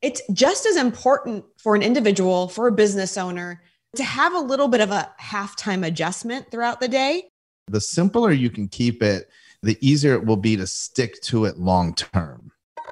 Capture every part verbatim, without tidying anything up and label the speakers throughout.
Speaker 1: it's just as important for an individual, for a business owner, to have a little bit of a halftime adjustment throughout the day.
Speaker 2: The simpler you can keep it, the easier it will be to stick to it long term.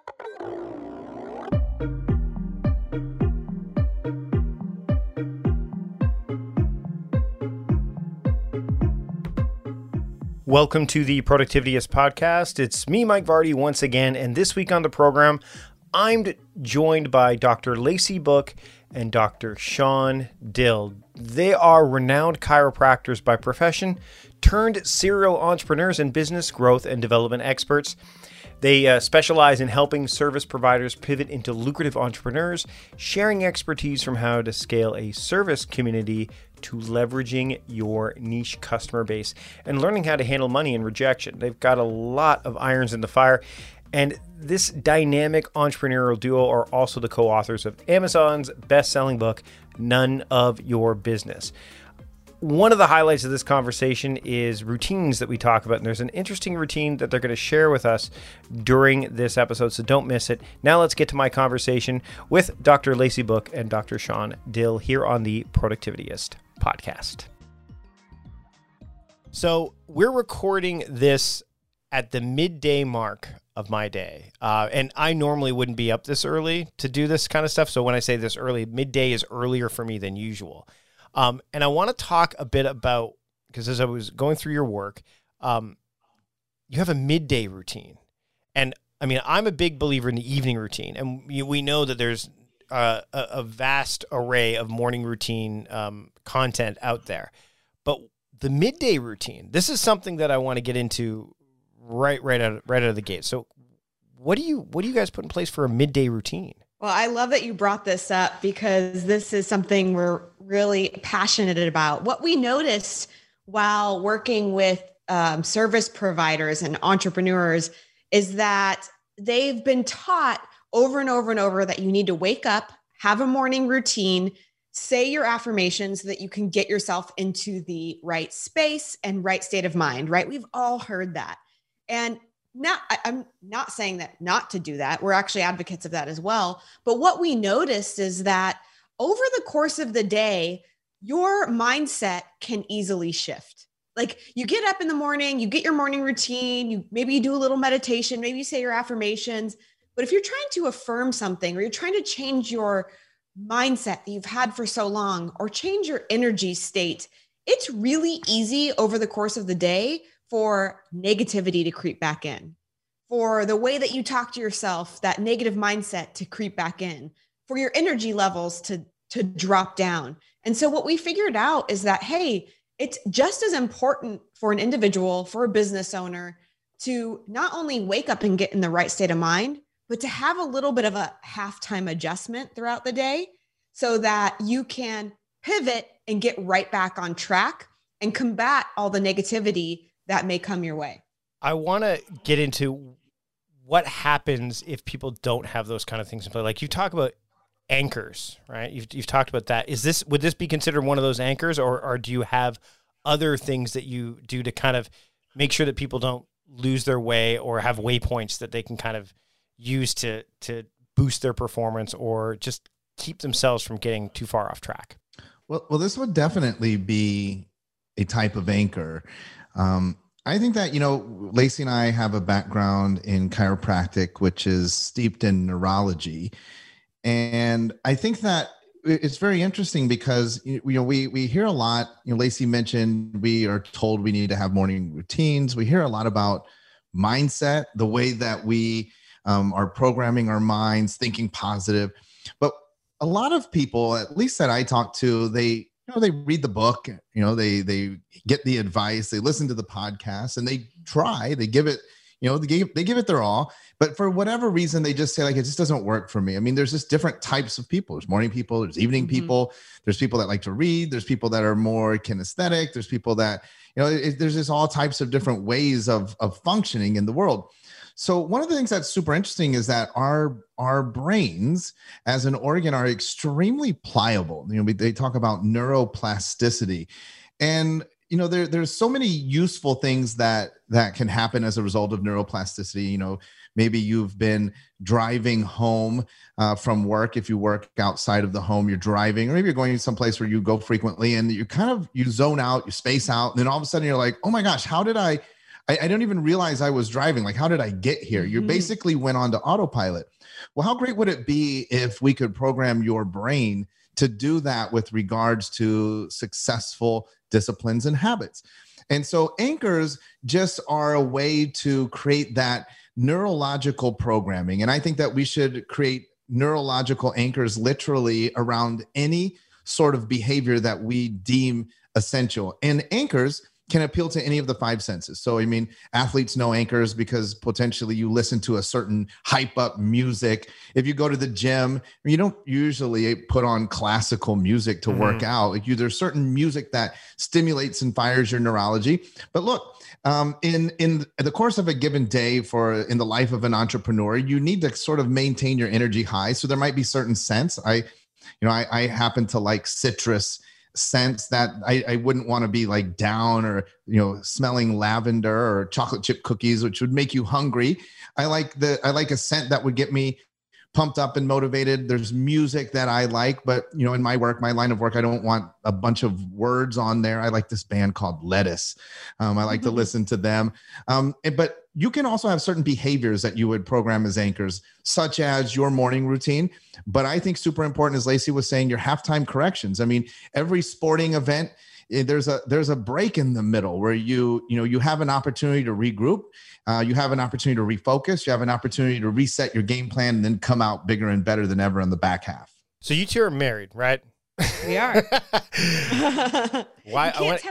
Speaker 3: Welcome to the Productivityist podcast. It's me, Mike Vardy, once again, and this week on the program, I'm joined by Doctor Lacey Book and Doctor Sean Dill. They are renowned chiropractors by profession, turned serial entrepreneurs and business growth and development experts. They uh, specialize in helping service providers pivot into lucrative entrepreneurs, sharing expertise from how to scale a service community to leveraging your niche customer base and learning how to handle money and rejection. They've got a lot of irons in the fire. And this dynamic entrepreneurial duo are also the co-authors of Amazon's best-selling book, None of Your Business. One of the highlights of this conversation is routines that we talk about. And there's an interesting routine that they're going to share with us during this episode, so don't miss it. Now let's get to my conversation with Doctor Lacey Book and Doctor Sean Dill here on the Productivityist podcast. So we're recording this at the midday mark of my day. Uh, and I normally wouldn't be up this early to do this kind of stuff. So when I say this early, midday is earlier for me than usual. Um, and I want to talk a bit about, because as I was going through your work, um, you have a midday routine. And I mean, I'm a big believer in the evening routine. And we, we know that there's uh, a, a vast array of morning routine um, content out there. But the midday routine, this is something that I want to get into right right out, right out of the gate. So what do you what do you guys put in place for a midday routine?
Speaker 1: Well, I love that you brought this up because this is something we're really passionate about. What we noticed while working with um, service providers and entrepreneurs is that they've been taught over and over and over that you need to wake up, have a morning routine, say your affirmations so that you can get yourself into the right space and right state of mind, right? We've all heard that. And Not, I, I'm not saying that not to do that. We're actually advocates of that as well. But what we noticed is that over the course of the day, your mindset can easily shift. Like you get up in the morning, you get your morning routine, you maybe you do a little meditation, maybe you say your affirmations. But if you're trying to affirm something or you're trying to change your mindset that you've had for so long or change your energy state, it's really easy over the course of the day for negativity to creep back in, for the way that you talk to yourself, that negative mindset to creep back in, for your energy levels to, to drop down. And so what we figured out is that, hey, it's just as important for an individual, for a business owner to not only wake up and get in the right state of mind, but to have a little bit of a halftime adjustment throughout the day so that you can pivot and get right back on track and combat all the negativity that may come your way.
Speaker 3: I want to get into what happens if people don't have those kind of things in play. Like you talk about anchors, right? You've, you've talked about that. Is this, would this be considered one of those anchors, or, or do you have other things that you do to kind of make sure that people don't lose their way or have waypoints that they can kind of use to, to boost their performance or just keep themselves from getting too far off track?
Speaker 2: Well, well, this would definitely be a type of anchor. Um, I think that, you know, Lacey and I have a background in chiropractic, which is steeped in neurology. And I think that it's very interesting because, you know, we, we hear a lot, you know, Lacey mentioned, we are told we need to have morning routines. We hear a lot about mindset, the way that we um, are programming our minds, thinking positive. But a lot of people, at least that I talk to, they, you know, they read the book, you know, they, they get the advice, they listen to the podcast and they try, they give it, you know, they give, they give it their all, but for whatever reason, they just say like, it just doesn't work for me. I mean, there's just different types of people. There's morning people, there's evening mm-hmm. people, there's people that like to read, there's people that are more kinesthetic, there's people that, you know, it, there's just all types of different ways of, of functioning in the world. So one of the things that's super interesting is that our our brains as an organ are extremely pliable. You know, we, they talk about neuroplasticity, and you know, there there's so many useful things that that can happen as a result of neuroplasticity. You know, Maybe you've been driving home uh, from work. If you work outside of the home, you're driving, or maybe you're going someplace where you go frequently, and you kind of, you zone out, you space out. And then all of a sudden you're like, oh my gosh, how did I, I, I don't even realize I was driving. Like, how did I get here? You basically went on to autopilot. Well, how great would it be if we could program your brain to do that with regards to successful disciplines and habits? And so anchors just are a way to create that neurological programming. And I think that we should create neurological anchors literally around any sort of behavior that we deem essential. And anchors can appeal to any of the five senses. So, I mean, athletes know anchors because potentially you listen to a certain hype up music. If you go to the gym, you don't usually put on classical music to mm-hmm. work out. Like you, there's certain music that stimulates and fires your neurology. But look, um, in, in the course of a given day for in the life of an entrepreneur, you need to sort of maintain your energy high. So there might be certain scents. I, you know, I, I happen to like citrus sense that I, I wouldn't want to be like down or, you know, smelling lavender or chocolate chip cookies, which would make you hungry. I like the, I like a scent that would get me pumped up and motivated. There's music that I like, but you know, in my work, my line of work, I don't want a bunch of words on there. I like this band called Lettuce. Um, I like mm-hmm. to listen to them. Um, but you can also have certain behaviors that you would program as anchors, such as your morning routine. But I think super important, as Lacey was saying, your halftime corrections. I mean, every sporting event, there's a there's a break in the middle where you you know you have an opportunity to regroup, uh, you have an opportunity to refocus, you have an opportunity to reset your game plan, and then come out bigger and better than ever in the back half.
Speaker 3: So you two are married, right?
Speaker 1: We are.
Speaker 3: Why?
Speaker 1: You can't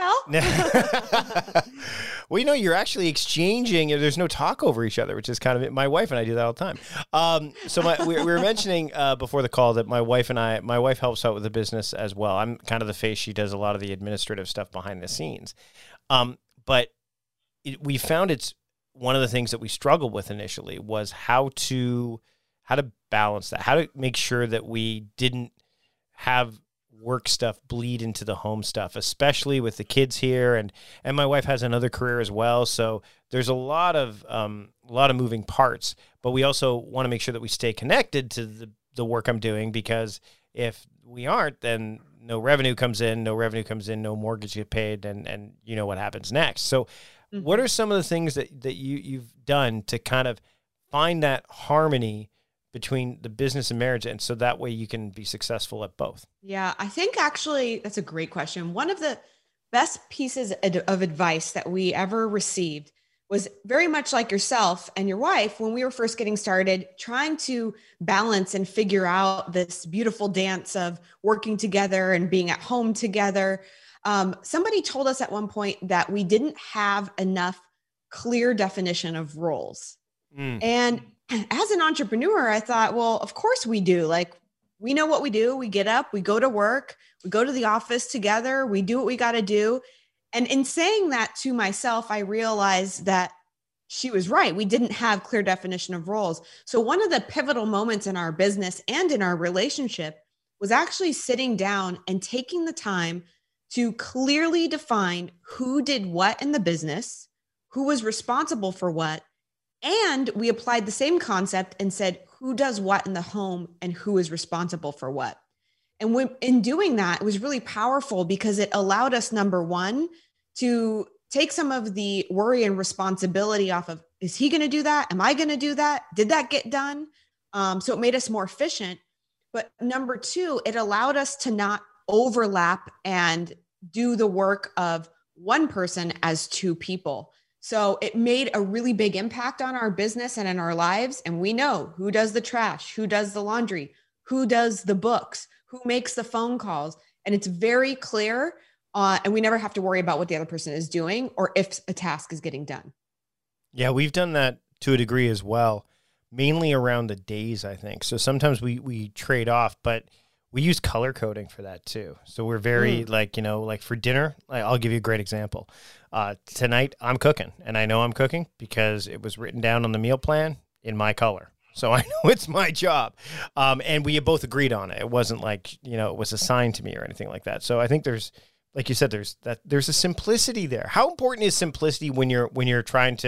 Speaker 3: I tell? Well, you know, you're actually exchanging. There's no talk over each other, which is kind of it. My wife and I do that all the time. Um, so my, we, we were mentioning uh, before the call that my wife and I, my wife helps out with the business as well. I'm kind of the face. She does a lot of the administrative stuff behind the scenes. Um, but it, we found it's one of the things that we struggled with initially was how to how to balance that, how to make sure that we didn't have work stuff bleed into the home stuff, especially with the kids here. And, and my wife has another career as well. So there's a lot of, um, a lot of moving parts, but we also want to make sure that we stay connected to the, the work I'm doing, because if we aren't, then no revenue comes in, no revenue comes in, no mortgage get paid. And, and you know what happens next. So mm-hmm. what are some of the things that, that you, you've done to kind of find that harmony between the business and marriage, and so that way you can be successful at both?
Speaker 1: Yeah, I think actually that's a great question. One of the best pieces of advice that we ever received was very much like yourself and your wife when we were first getting started, trying to balance and figure out this beautiful dance of working together and being at home together. Um, somebody told us at one point that we didn't have enough clear definition of roles. Mm. And as an entrepreneur, I thought, well, of course we do. Like, we know what we do. We get up, we go to work, we go to the office together, we do what we got to do. And in saying that to myself, I realized that she was right. We didn't have clear definition of roles. So one of the pivotal moments in our business and in our relationship was actually sitting down and taking the time to clearly define who did what in the business, who was responsible for what. And we applied the same concept and said, who does what in the home and who is responsible for what? And when, in doing that, it was really powerful because it allowed us, number one, to take some of the worry and responsibility off of, is he going to do that? Am I going to do that? Did that get done? Um, so it made us more efficient. But number two, it allowed us to not overlap and do the work of one person as two people. So it made a really big impact on our business and in our lives. And we know who does the trash, who does the laundry, who does the books, who makes the phone calls. And it's very clear. Uh, and we never have to worry about what the other person is doing or if a task is getting done.
Speaker 3: Yeah, we've done that to a degree as well, mainly around the days, I think. So sometimes we, we trade off, but we use color coding for that too. So we're very mm. like, you know, like for dinner, I'll give you a great example. Uh, tonight I'm cooking, and I know I'm cooking because it was written down on the meal plan in my color. So I know it's my job. Um, and we both agreed on it. It wasn't like, you know, it was assigned to me or anything like that. So I think there's, like you said, there's that, there's a simplicity there. How important is simplicity when you're, when you're trying to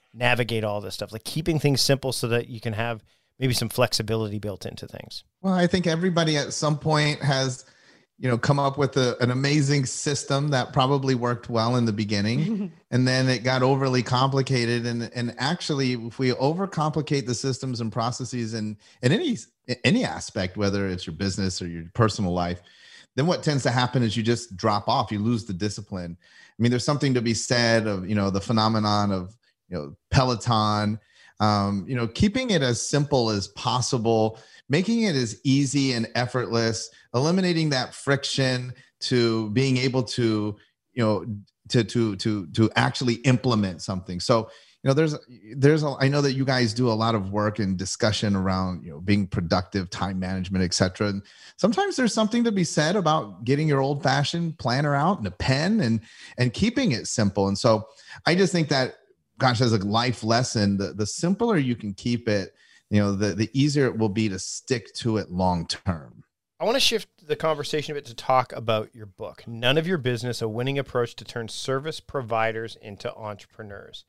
Speaker 3: navigate all this stuff? Like keeping things simple so that you can have maybe some flexibility built into things.
Speaker 2: Well, I think everybody at some point has, you know, come up with a, an amazing system that probably worked well in the beginning, and then it got overly complicated. And, and actually, if we overcomplicate the systems and processes in, in any, any aspect, whether it's your business or your personal life, then what tends to happen is you just drop off, you lose the discipline. I mean, there's something to be said of, you know, the phenomenon of, you know, Peloton, um, you know, keeping it as simple as possible, making it as easy and effortless, eliminating that friction to being able to, you know, to, to, to, to actually implement something. So, you know, there's, there's, a, I know that you guys do a lot of work and discussion around, you know, being productive, time management, et cetera. And sometimes there's something to be said about getting your old fashioned planner out and a pen and, and keeping it simple. And so I just think that, gosh, as a life lesson, the, the simpler you can keep it, you know, the, the easier it will be to stick to it long term.
Speaker 3: I want to shift the conversation a bit to talk about your book, None of Your Business, A Winning Approach to Turn Service Providers into Entrepreneurs.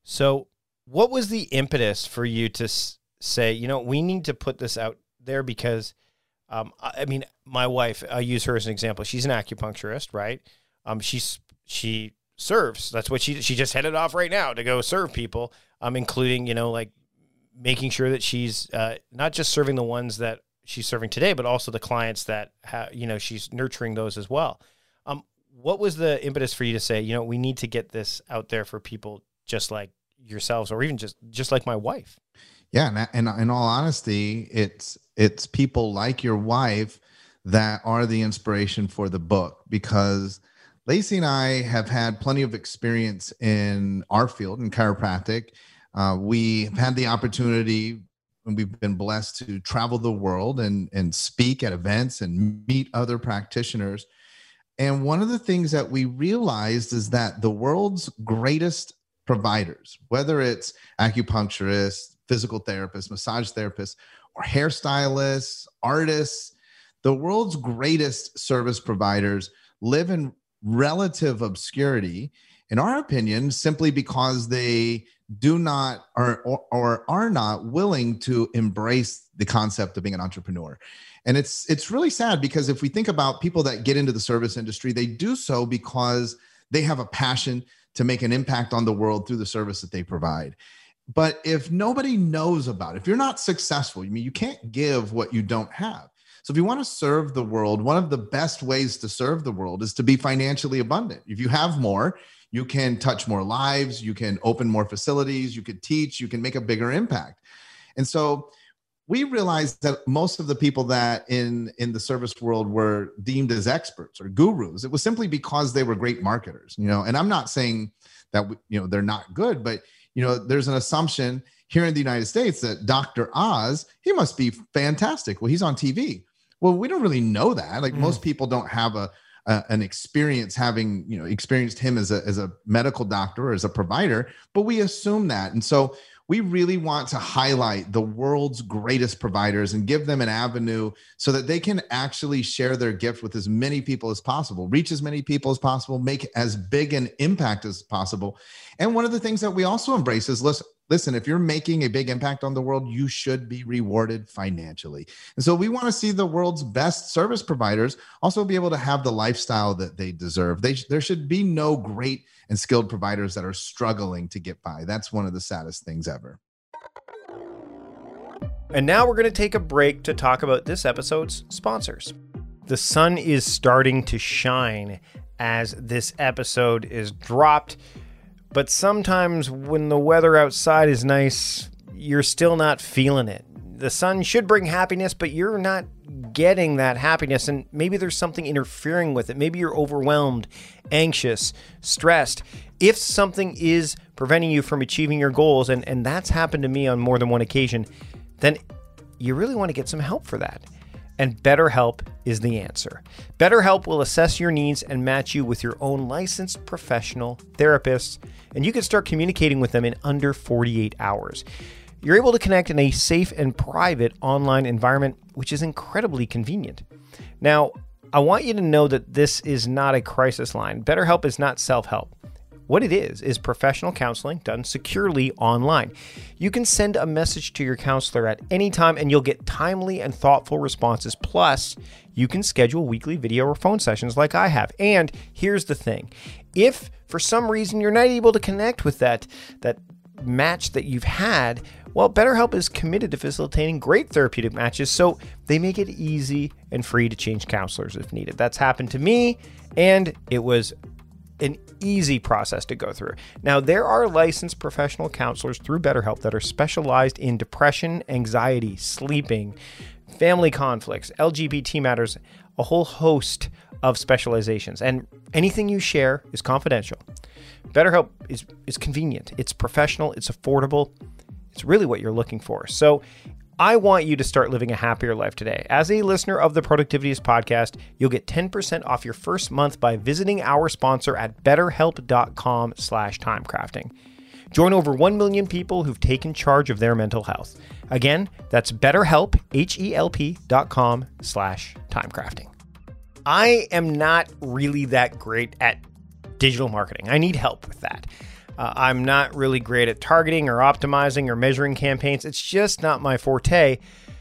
Speaker 3: So what was the impetus for you to s- say, you know, we need to put this out there? Because, um, I mean, my wife, I use her as an example. She's an acupuncturist, right? Um, she's, she serves. That's what she, she just headed off right now to go serve people, um, including, you know, like making sure that she's uh, not just serving the ones that she's serving today, but also the clients that, ha- you know, she's nurturing those as well. Um, what was the impetus for you to say, you know, we need to get this out there for people just like yourselves, or even just, just like my wife?
Speaker 2: Yeah. And, and in all honesty, it's, it's people like your wife that are the inspiration for the book, because Lacey and I have had plenty of experience in our field in chiropractic. Uh, we've had the opportunity, and we've been blessed to travel the world and, and speak at events and meet other practitioners. And one of the things that we realized is that the world's greatest providers, whether it's acupuncturists, physical therapists, massage therapists, or hairstylists, artists, the world's greatest service providers live in relative obscurity, in our opinion, simply because they do not or, or, or are not willing to embrace the concept of being an entrepreneur. And it's it's really sad, because if we think about people that get into the service industry, they do so because they have a passion to make an impact on the world through the service that they provide. But if nobody knows about it, if you're not successful, I mean, you can't give what you don't have. So if you want to serve the world, one of the best ways to serve the world is to be financially abundant. If you have more, you can touch more lives, you can open more facilities, you could teach, you can make a bigger impact. And so we realized that most of the people that in, in the service world were deemed as experts or gurus, it was simply because they were great marketers, you know, and I'm not saying that, you know, they're not good, but, you know, there's an assumption here in the United States that Doctor Oz, he must be fantastic. Well, he's on T V. Well, we don't really know that. Like mm. most people don't have a, a an experience having, you know, experienced him as a, as a medical doctor or as a provider, but we assume that. And so we really want to highlight the world's greatest providers and give them an avenue so that they can actually share their gift with as many people as possible, reach as many people as possible, make as big an impact as possible. And one of the things that we also embrace is, listen, listen, if you're making a big impact on the world, you should be rewarded financially. And so we want to see the world's best service providers also be able to have the lifestyle that they deserve. They, there should be no great and skilled providers that are struggling to get by. That's one of the saddest things ever.
Speaker 3: And now we're going to take a break to talk about this episode's sponsors. The sun is starting to shine as this episode is dropped. But sometimes when the weather outside is nice, you're still not feeling it. The sun should bring happiness, but you're not getting that happiness. And maybe there's something interfering with it. Maybe you're overwhelmed, anxious, stressed. If something is preventing you from achieving your goals, and, and that's happened to me on more than one occasion, then you really want to get some help for that. And BetterHelp is the answer. BetterHelp will assess your needs and match you with your own licensed professional therapists, and you can start communicating with them in under forty-eight hours. You're able to connect in a safe and private online environment, which is incredibly convenient. Now, I want you to know that this is not a crisis line. BetterHelp is not self-help. What it is, is professional counseling done securely online. You can send a message to your counselor at any time and you'll get timely and thoughtful responses. Plus, you can schedule weekly video or phone sessions like I have. And here's the thing. If for some reason you're not able to connect with that, that match that you've had, well, BetterHelp is committed to facilitating great therapeutic matches, so they make it easy and free to change counselors if needed. That's happened to me, and it was an easy process to go through. Now, there are licensed professional counselors through BetterHelp that are specialized in depression, anxiety, sleeping, family conflicts, L G B T matters, a whole host of specializations, and anything you share is confidential. BetterHelp is, is convenient, it's professional, it's affordable, it's really what you're looking for. So I want you to start living a happier life today. As a listener of the Productivityist podcast, you'll get ten percent off your first month by visiting our sponsor at betterhelp.com slash timecrafting. Join over one million people who've taken charge of their mental health. Again, that's betterhelp, H-E-L-P dot com slash timecrafting. I am not really that great at digital marketing. I need help with that. Uh, I'm not really great at targeting or optimizing or measuring campaigns. It's just not my forte.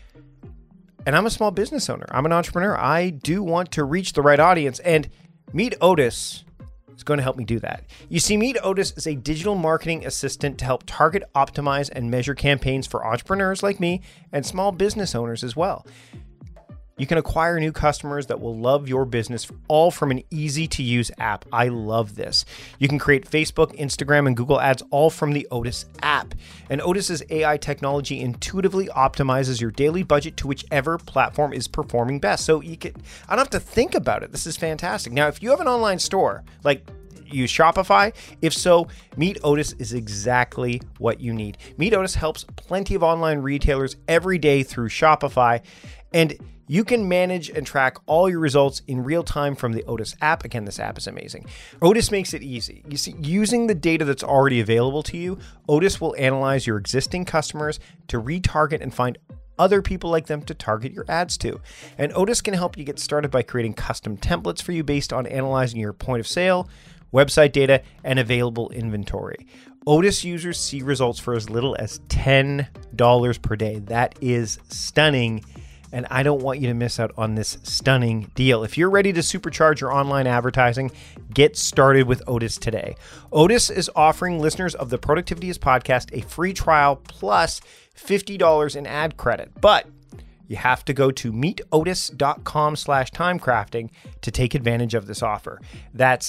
Speaker 3: And I'm a small business owner. I'm an entrepreneur. I do want to reach the right audience, and Meet Otis is going to help me do that. You see, Meet Otis is a digital marketing assistant to help target, optimize, and measure campaigns for entrepreneurs like me and small business owners as well. You can acquire new customers that will love your business, all from an easy-to-use app. I love this. You can create Facebook, Instagram, and Google ads all from the Otis app. And Otis's A I technology intuitively optimizes your daily budget to whichever platform is performing best. So you can, I don't have to think about it. This is fantastic. Now, if you have an online store, like use Shopify? If so, Meet Otis is exactly what you need. Meet Otis helps plenty of online retailers every day through Shopify, and you can manage and track all your results in real time from the Otis app. Again, this app is amazing. Otis makes it easy. You see, using the data that's already available to you, Otis will analyze your existing customers to retarget and find other people like them to target your ads to. And Otis can help you get started by creating custom templates for you based on analyzing your point of sale, website data, and available inventory. Otis users see results for as little as ten dollars per day. That is stunning. And I don't want you to miss out on this stunning deal. If you're ready to supercharge your online advertising, get started with Otis today. Otis is offering listeners of the Productivityist podcast a free trial plus fifty dollars in ad credit. But you have to go to meetotis.com slash timecrafting to take advantage of this offer. That's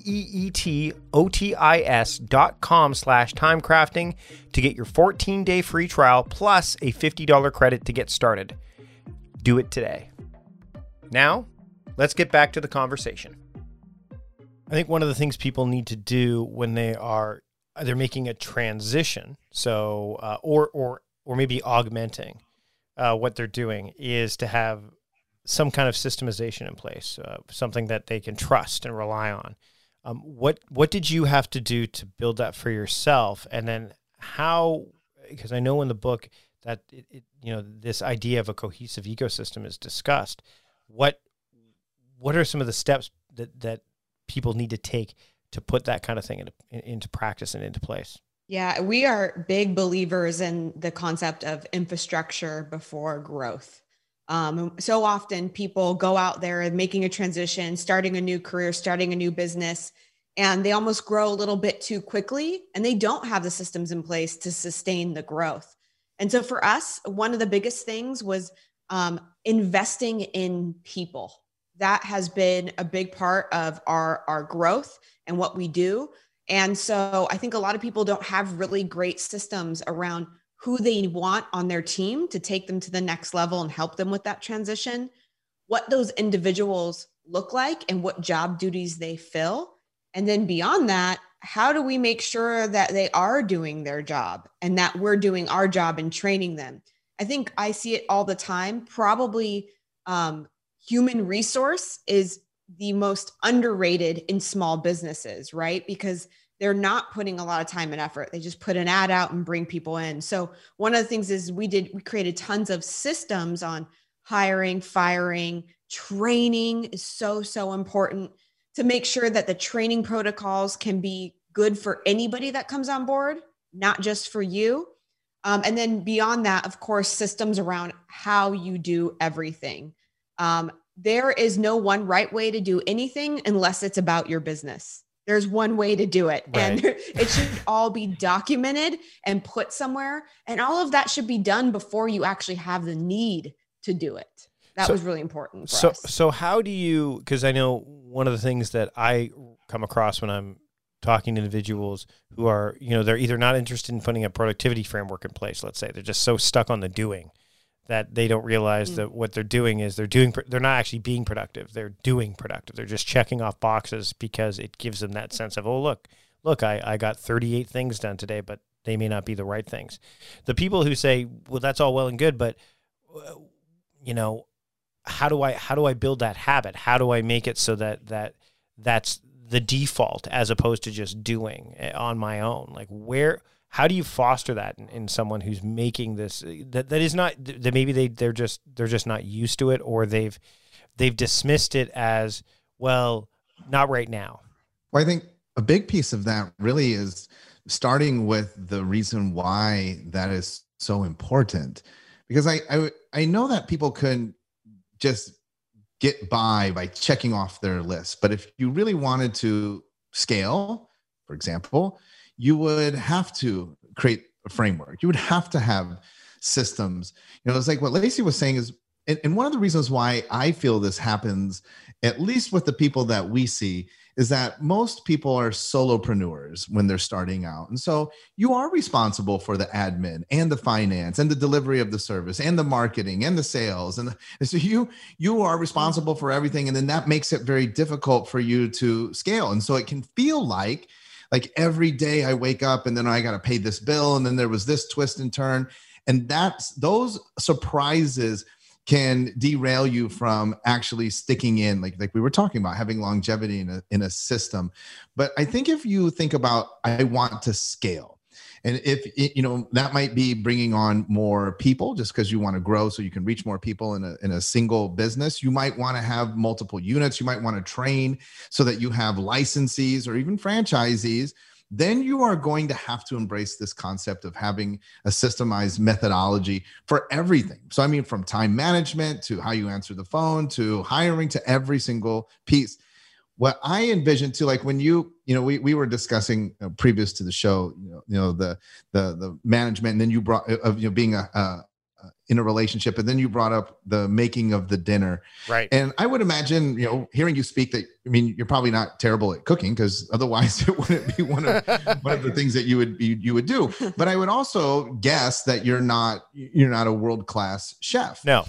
Speaker 3: M-E-E-T-O-T-I-S dot com slash timecrafting to get your fourteen-day free trial plus a fifty dollars credit to get started. Do it today. Now, let's get back to the conversation. I think one of the things people need to do when they are they're making a transition, so uh, or or or maybe augmenting uh, what they're doing, is to have some kind of systemization in place, uh, something that they can trust and rely on. Um, what what did you have to do to build that for yourself, and then how? Because I know in the book that it, it, you know, this idea of a cohesive ecosystem is discussed. What what are some of the steps that, that people need to take to put that kind of thing into, into practice and into place?
Speaker 1: Yeah, we are big believers in the concept of infrastructure before growth. Um, so often people go out there and making a transition, starting a new career, starting a new business, and they almost grow a little bit too quickly, and they don't have the systems in place to sustain the growth. And so for us, one of the biggest things was um, investing in people. That has been a big part of our, our growth and what we do. And so I think a lot of people don't have really great systems around who they want on their team to take them to the next level and help them with that transition, what those individuals look like and what job duties they fill. And then beyond that, how do we make sure that they are doing their job and that we're doing our job in training them? I think I see it all the time. Probably um, human resource is the most underrated in small businesses, right? Because they're not putting a lot of time and effort. They just put an ad out and bring people in. So one of the things is we did, we created tons of systems on hiring, firing, training is so, so important to make sure that the training protocols can be good for anybody that comes on board, not just for you. Um, and then beyond that, of course, systems around how you do everything. Um, there is no one right way to do anything unless it's about your business. There's one way to do it, right. And it should all be documented and put somewhere. And all of that should be done before you actually have the need to do it. That so, was really important for
Speaker 3: so,
Speaker 1: us.
Speaker 3: So how do you, because I know one of the things that I come across when I'm talking to individuals who are, you know, they're either not interested in putting a productivity framework in place, let's say, they're just so stuck on the doing that they don't realize mm. that what they're doing is they're doing, they're not actually being productive. They're doing productive. They're just checking off boxes because it gives them that sense of, oh, look, look, I, I got thirty-eight things done today, but they may not be the right things. The people who say, well, that's all well and good, but, you know, how do I, how do I build that habit? How do I make it so that, that that's the default as opposed to just doing on my own? Like where, how do you foster that in, in someone who's making this, that, that is not, that maybe they, they're just, they're just not used to it, or they've, they've dismissed it as, well, not right now.
Speaker 2: Well, I think a big piece of that really is starting with the reason why that is so important, because I, I, I know that people can just get by by checking off their list. But if you really wanted to scale, for example, you would have to create a framework. You would have to have systems. You know, it's like what Lacey was saying is, and, and one of the reasons why I feel this happens, at least with the people that we see, is that most people are solopreneurs when they're starting out. And so you are responsible for the admin and the finance and the delivery of the service and the marketing and the sales. And, and so you, you are responsible for everything. And then that makes it very difficult for you to scale. And so it can feel like, like every day I wake up and then I got to pay this bill. And then there was this twist and turn. And that's, those surprises can derail you from actually sticking in, like, like we were talking about, having longevity in a, in a system. But I think if you think about, I want to scale, and if it, you know, that might be bringing on more people just because you want to grow so you can reach more people in a, in a single business. You might want to have multiple units. You might want to train so that you have licensees or even franchisees. Then you are going to have to embrace this concept of having a systemized methodology for everything. So I mean, from time management to how you answer the phone to hiring to every single piece. What I envision too, like when you, you know, we we were discussing uh, previous to the show, you know, you know the the the management, and then you brought of you know being a, a in a relationship, and then you brought up the making of the dinner.
Speaker 3: Right.
Speaker 2: And I would imagine, you know, hearing you speak that, I mean, you're probably not terrible at cooking, because otherwise it wouldn't be one of one of the things that you would you, you would do. But I would also guess that you're not you're not a world-class chef.
Speaker 3: No.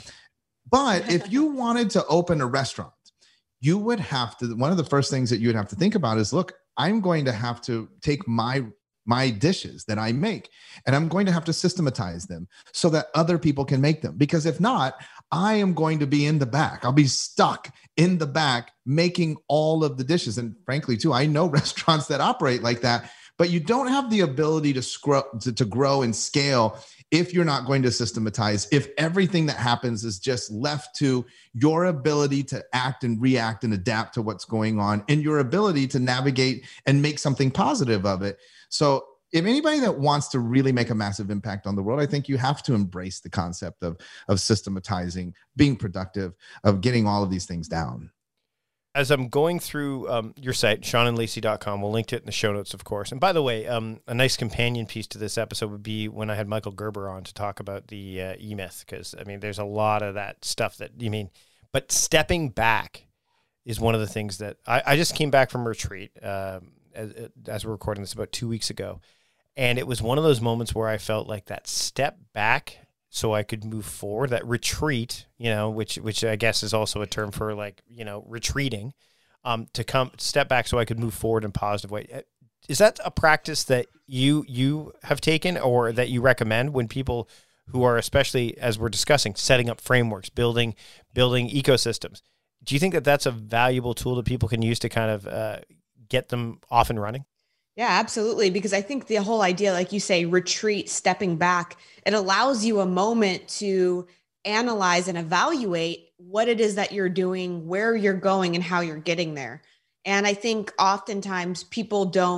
Speaker 2: But if you wanted to open a restaurant, you would have to, one of the first things that you would have to think about is, look, I'm going to have to take my my dishes that I make, and I'm going to have to systematize them so that other people can make them. Because if not, I am going to be in the back. I'll be stuck in the back making all of the dishes. And frankly, too, I know restaurants that operate like that, but you don't have the ability to, scro- to, to grow and scale if you're not going to systematize, if everything that happens is just left to your ability to act and react and adapt to what's going on, and your ability to navigate and make something positive of it. So if anybody that wants to really make a massive impact on the world, I think you have to embrace the concept of, of systematizing, being productive, of getting all of these things down.
Speaker 3: As I'm going through um, your site, sean and lacey dot com, we'll link to it in the show notes, of course. And by the way, um, a nice companion piece to this episode would be when I had Michael Gerber on to talk about the uh, E-Myth, because, I mean, there's a lot of that stuff that you mean. But stepping back is one of the things that I, I just came back from retreat, um, as, as we're recording this about two weeks ago. And it was one of those moments where I felt like that step back so I could move forward, that retreat, you know, which, which I guess is also a term for, like, you know, retreating, um, to come step back so I could move forward in a positive way. Is that a practice that you, you have taken, or that you recommend when people who are, especially as we're discussing, setting up frameworks, building, building ecosystems? Do you think that that's a valuable tool that people can use to kind of uh, get them off and running?
Speaker 1: Yeah, absolutely. Because I think the whole idea, like you say, retreat, stepping back, it allows you a moment to analyze and evaluate what it is that you're doing, where you're going, and how you're getting there. And I think oftentimes people don't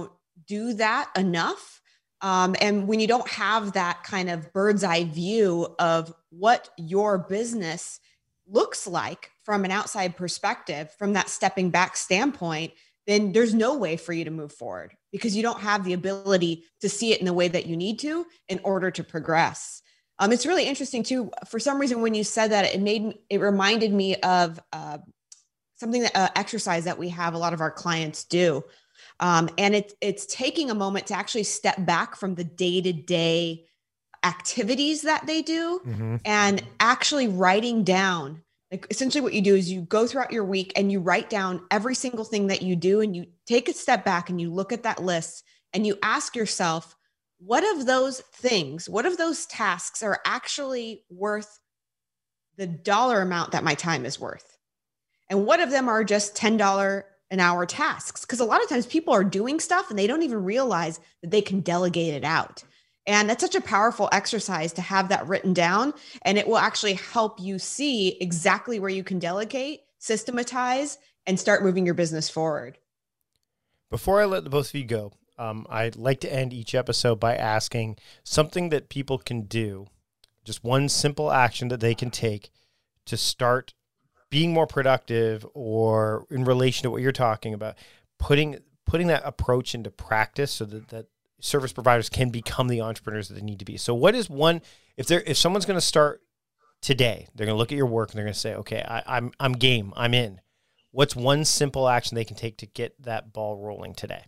Speaker 1: do that enough. Um, and when you don't have that kind of bird's eye view of what your business looks like from an outside perspective, from that stepping back standpoint, then there's no way for you to move forward because you don't have the ability to see it in the way that you need to in order to progress. Um, it's really interesting too. For some reason, when you said that, it made it reminded me of uh, something that uh, exercise that we have a lot of our clients do. Um, and it's it's taking a moment to actually step back from the day-to-day activities that they do mm-hmm. and actually writing down. Like essentially what you do is you go throughout your week and you write down every single thing that you do, and you take a step back and you look at that list and you ask yourself, what of those things, what of those tasks are actually worth the dollar amount that my time is worth? And what of them are just ten dollars an hour tasks? Because a lot of times people are doing stuff and they don't even realize that they can delegate it out. And that's such a powerful exercise to have that written down. And it will actually help you see exactly where you can delegate, systematize, and start moving your business forward.
Speaker 3: Before I let the both of you go, um, I'd like to end each episode by asking something that people can do, just one simple action that they can take to start being more productive, or in relation to what you're talking about, putting putting that approach into practice so that, that service providers can become the entrepreneurs that they need to be. So what is one, if they're if someone's going to start today, they're going to look at your work and they're going to say, okay, I, I'm I'm game, I'm in. What's one simple action they can take to get that ball rolling today?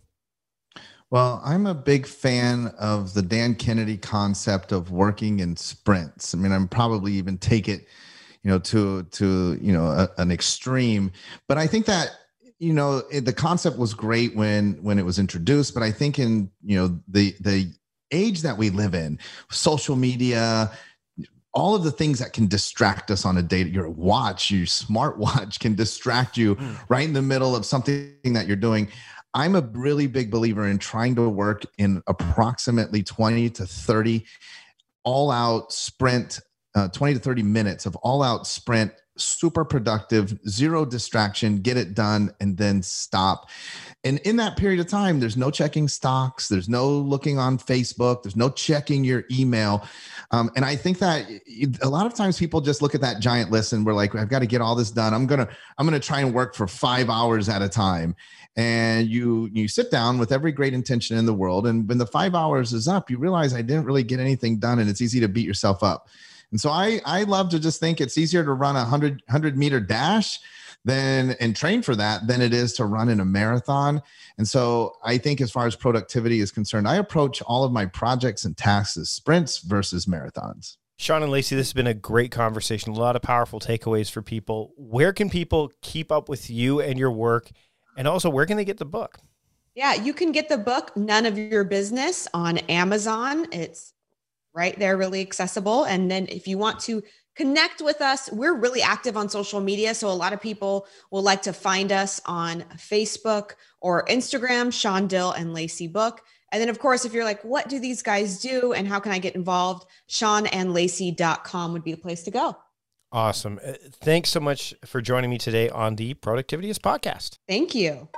Speaker 2: Well, I'm a big fan of the Dan Kennedy concept of working in sprints. I mean, I'm probably even take it you know, to, to, you know, a, an extreme, but I think that, you know, it, the concept was great when, when it was introduced, but I think in, you know, the, the age that we live in, social media, all of the things that can distract us on a day, your watch, your smartwatch can distract you mm. right in the middle of something that you're doing. I'm a really big believer in trying to work in approximately twenty to thirty all out sprint Uh, twenty to thirty minutes of all out sprint, super productive, zero distraction, get it done, and then stop. And in that period of time, there's no checking stocks. There's no looking on Facebook. There's no checking your email. Um, and I think that a lot of times people just look at that giant list and we're like, I've got to get all this done. I'm going to, I'm going to try and work for five hours at a time. And you, you sit down with every great intention in the world. And when the five hours is up, you realize I didn't really get anything done, and it's easy to beat yourself up. And so I, I love to just think it's easier to run a hundred, hundred meter dash than and train for that than it is to run in a marathon. And so I think as far as productivity is concerned, I approach all of my projects and tasks as sprints versus marathons.
Speaker 3: Sean and Lacey, this has been a great conversation. A lot of powerful takeaways for people. Where can people keep up with you and your work? And also, where can they get the book?
Speaker 1: Yeah, you can get the book, None of Your Business, on Amazon. It's right there, really accessible. And then if you want to connect with us, we're really active on social media. So a lot of people will like to find us on Facebook or Instagram, Sean Dill and Lacey Book. And then of course, if you're like, what do these guys do and how can I get involved? sean and lacey dot com would be the place to go.
Speaker 3: Awesome. Thanks so much for joining me today on the Productivityist podcast.
Speaker 1: Thank you.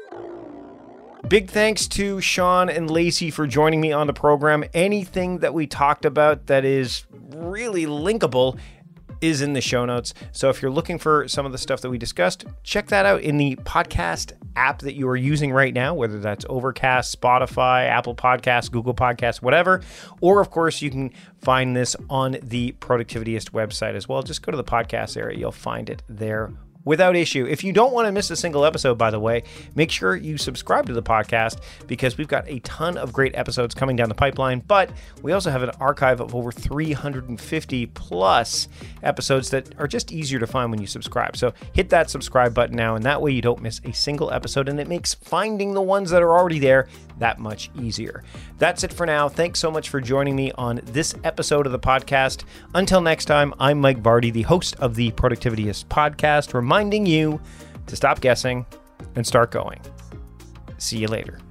Speaker 3: Big thanks to Sean and Lacey for joining me on the program. Anything that we talked about that is really linkable is in the show notes. So if you're looking for some of the stuff that we discussed, check that out in the podcast app that you are using right now, whether that's Overcast, Spotify, Apple Podcasts, Google Podcasts, whatever. Or of course, you can find this on the Productivityist website as well. Just go to the podcast area. You'll find it there without issue. If you don't want to miss a single episode, by the way, make sure you subscribe to the podcast because we've got a ton of great episodes coming down the pipeline, but we also have an archive of over three hundred fifty plus episodes that are just easier to find when you subscribe. So hit that subscribe button now, and that way you don't miss a single episode, and it makes finding the ones that are already there that much easier. That's it for now. Thanks so much for joining me on this episode of the podcast. Until next time, I'm Mike Vardy, the host of the Productivityist podcast, reminding you to stop guessing and start going. See you later.